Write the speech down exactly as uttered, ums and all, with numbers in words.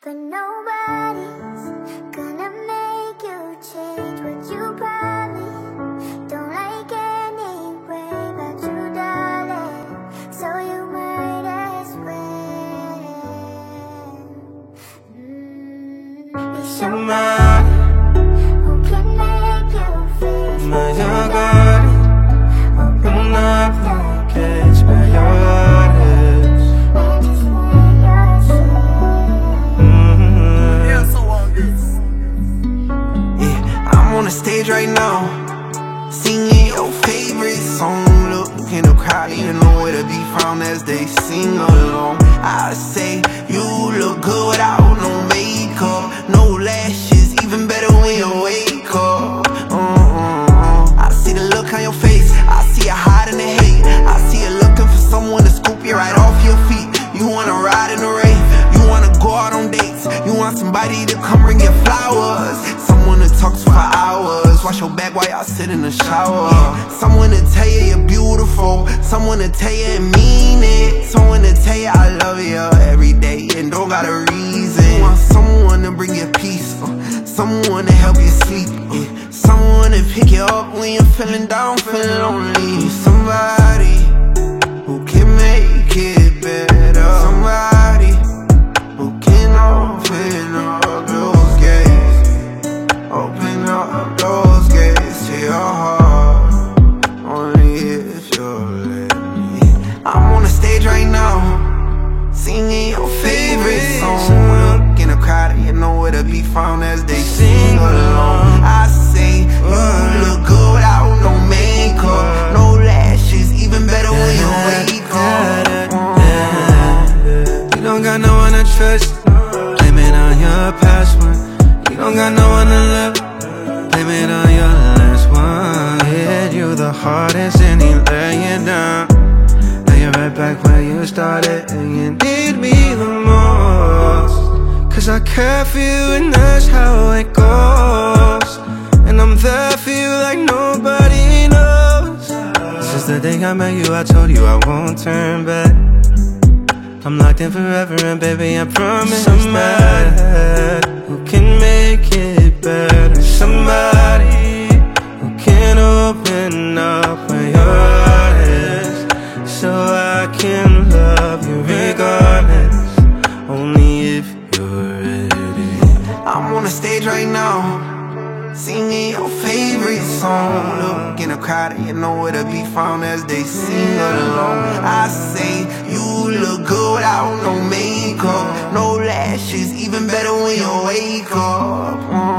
But nobody's gonna make you change what you promised. Don't like anyway but you, darling, so you might as well mm, be somebody who can make you feel special. Open up the cage where your heart is, and just wear your on the stage right now, singing your favorite song. Look in the crowd, you know where to be found as they sing along. I say you look good without no makeup, no lashes, even better when you wake up. uh-uh. I see the look on your face, I see you hiding the hate. I see you looking for someone to scoop you right off your feet. You wanna ride in the rain, you wanna go out on dates, you want somebody to come bring you flowers, someone to talk to for hours, wash your back while y'all sit in the shower. Someone to tell you you're beautiful, someone to tell you and mean it, someone to tell you I love you every day and don't got a reason. You want someone to bring you peace, uh, someone to help you sleep, uh, someone to pick you up when you're feeling down, feeling lonely. Somebody who can make it better, somebody who can open up those gates, open up those gates to your heart, only if you'll let me. I'm on the stage right now, singing your favorite song. Look in the crowd, you know where to be found as they sing along. I say you look good without no makeup, no lashes, even better when you wake up. You don't got no one to trust, blame it on your past one. You don't got no one to love, blame it on your last one. He hit you the hardest and he let you down. Now you're right back where you started and you need me the most. Cause I care for you and that's how it goes, and I'm there for you like nobody knows. Since the day I met you I told you I won't turn back. I'm locked in forever and baby I promise that who can make it better, somebody who can open up where your heart is, so I can love you regardless, only if you're ready. I'm on the stage right now, singing your favorite song. Look in the crowd, you know where to be found as they sing along. I say you look good without no makeup, no lashes, even better when you wake up.